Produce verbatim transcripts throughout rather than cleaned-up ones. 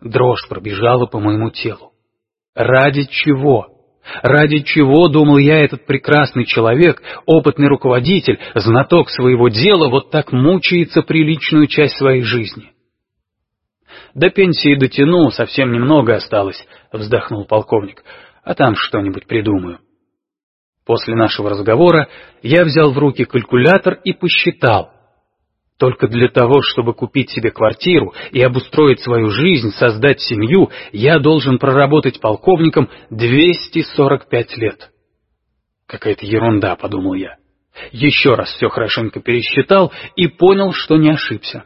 Дрожь пробежала по моему телу. Ради чего? Ради чего, думал я, этот прекрасный человек, опытный руководитель, знаток своего дела, вот так мучается приличную часть своей жизни? До пенсии дотяну, совсем немного осталось, вздохнул полковник, а там что-нибудь придумаю. После нашего разговора я взял в руки калькулятор и посчитал. Только для того, чтобы купить себе квартиру и обустроить свою жизнь, создать семью, я должен проработать полковником двести сорок пять лет. Какая-то ерунда, подумал я. Еще раз все хорошенько пересчитал и понял, что не ошибся.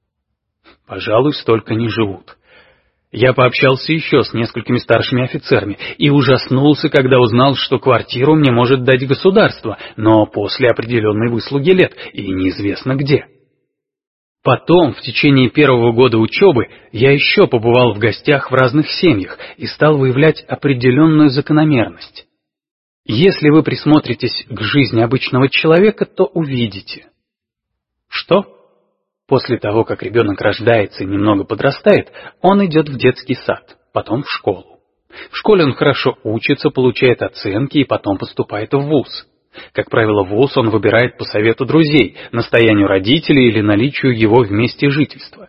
Пожалуй, столько не живут. Я пообщался еще с несколькими старшими офицерами и ужаснулся, когда узнал, что квартиру мне может дать государство, но после определенной выслуги лет и неизвестно где. Потом, в течение первого года учебы, я еще побывал в гостях в разных семьях и стал выявлять определенную закономерность. Если вы присмотритесь к жизни обычного человека, то увидите. Что? После того, как ребенок рождается и немного подрастает, он идет в детский сад, потом в школу. В школе он хорошо учится, получает оценки и потом поступает в вуз. Как правило, вуз он выбирает по совету друзей, настоянию родителей или наличию его в месте жительства.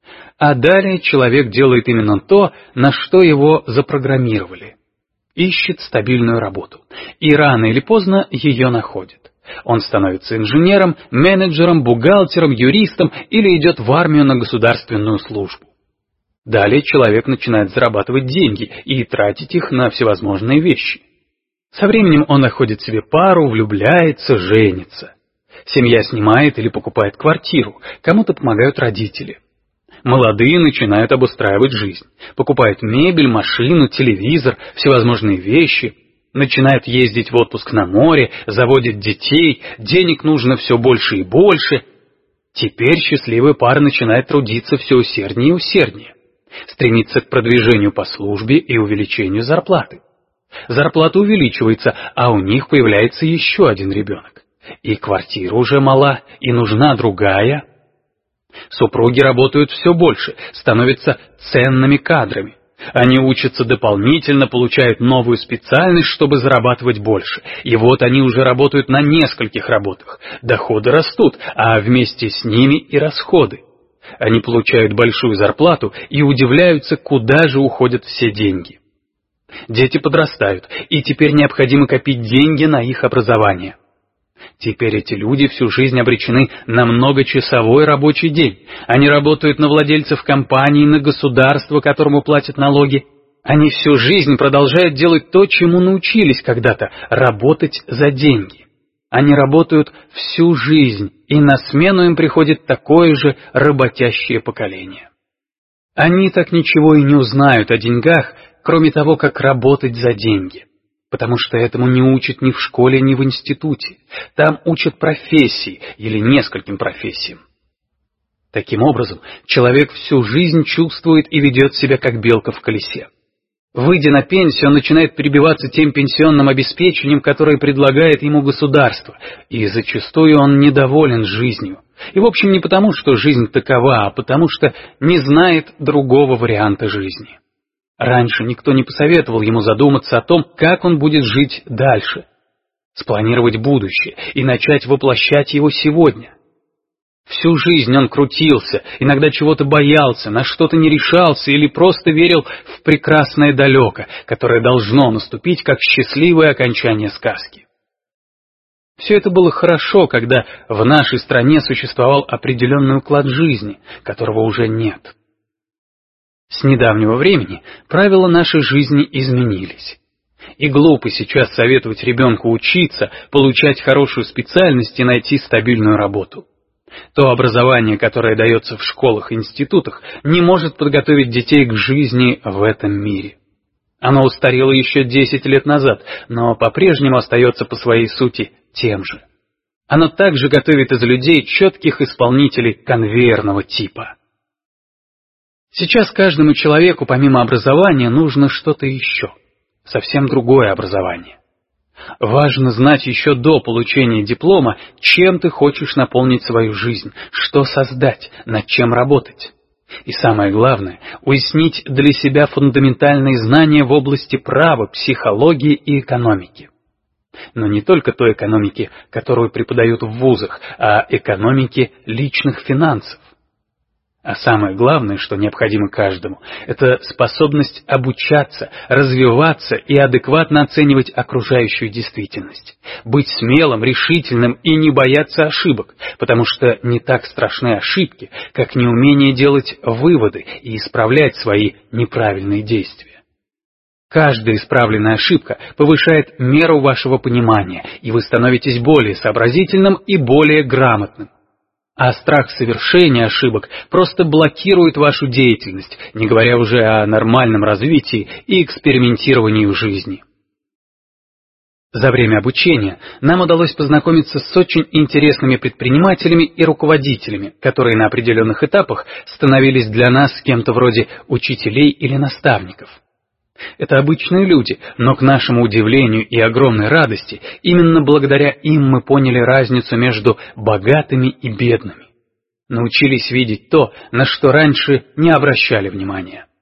А далее человек делает именно то, на что его запрограммировали. Ищет стабильную работу. И рано или поздно ее находит. Он становится инженером, менеджером, бухгалтером, юристом или идет в армию на государственную службу. Далее человек начинает зарабатывать деньги и тратить их на всевозможные вещи. Со временем он находит себе пару, влюбляется, женится. Семья снимает или покупает квартиру, кому-то помогают родители. Молодые начинают обустраивать жизнь, покупают мебель, машину, телевизор, всевозможные вещи, начинают ездить в отпуск на море, заводят детей, денег нужно все больше и больше. Теперь счастливая пара начинает трудиться все усерднее и усерднее, стремится к продвижению по службе и увеличению зарплаты. Зарплата увеличивается, а у них появляется еще один ребенок. И квартира уже мала, и нужна другая. Супруги работают все больше, становятся ценными кадрами. Они учатся дополнительно, получают новую специальность, чтобы зарабатывать больше. И вот они уже работают на нескольких работах. Доходы растут, а вместе с ними и расходы. Они получают большую зарплату и удивляются, куда же уходят все деньги. Дети подрастают, и теперь необходимо копить деньги на их образование. Теперь эти люди всю жизнь обречены на многочасовой рабочий день. Они работают на владельцев компаний, на государство, которому платят налоги. Они всю жизнь продолжают делать то, чему научились когда-то – работать за деньги. Они работают всю жизнь, и на смену им приходит такое же работящее поколение. Они так ничего и не узнают о деньгах, кроме того, как работать за деньги. Потому что этому не учат ни в школе, ни в институте. Там учат профессии или нескольким профессиям. Таким образом, человек всю жизнь чувствует и ведет себя как белка в колесе. Выйдя на пенсию, он начинает перебиваться тем пенсионным обеспечением, которое предлагает ему государство, и зачастую он недоволен жизнью. И в общем не потому, что жизнь такова, а потому что не знает другого варианта жизни. Раньше никто не посоветовал ему задуматься о том, как он будет жить дальше, спланировать будущее и начать воплощать его сегодня. Всю жизнь он крутился, иногда чего-то боялся, на что-то не решался или просто верил в прекрасное далеко, которое должно наступить как счастливое окончание сказки. Все это было хорошо, когда в нашей стране существовал определенный уклад жизни, которого уже нет. С недавнего времени правила нашей жизни изменились. И глупо сейчас советовать ребенку учиться, получать хорошую специальность и найти стабильную работу. То образование, которое дается в школах и институтах, не может подготовить детей к жизни в этом мире. Оно устарело еще десять лет назад, но по-прежнему остается по своей сути тем же. Оно также готовит из людей четких исполнителей конвейерного типа. Сейчас каждому человеку помимо образования нужно что-то еще, совсем другое образование. Важно знать еще до получения диплома, чем ты хочешь наполнить свою жизнь, что создать, над чем работать. И самое главное, уяснить для себя фундаментальные знания в области права, психологии и экономики. Но не только той экономики, которую преподают в вузах, а экономики личных финансов. А самое главное, что необходимо каждому, это способность обучаться, развиваться и адекватно оценивать окружающую действительность. Быть смелым, решительным и не бояться ошибок, потому что не так страшны ошибки, как неумение делать выводы и исправлять свои неправильные действия. Каждая исправленная ошибка повышает меру вашего понимания, и вы становитесь более сообразительным и более грамотным. А страх совершения ошибок просто блокирует вашу деятельность, не говоря уже о нормальном развитии и экспериментировании в жизни. За время обучения нам удалось познакомиться с очень интересными предпринимателями и руководителями, которые на определенных этапах становились для нас кем-то вроде учителей или наставников. Это обычные люди, но к нашему удивлению и огромной радости, именно благодаря им мы поняли разницу между богатыми и бедными. Научились видеть то, на что раньше не обращали внимания.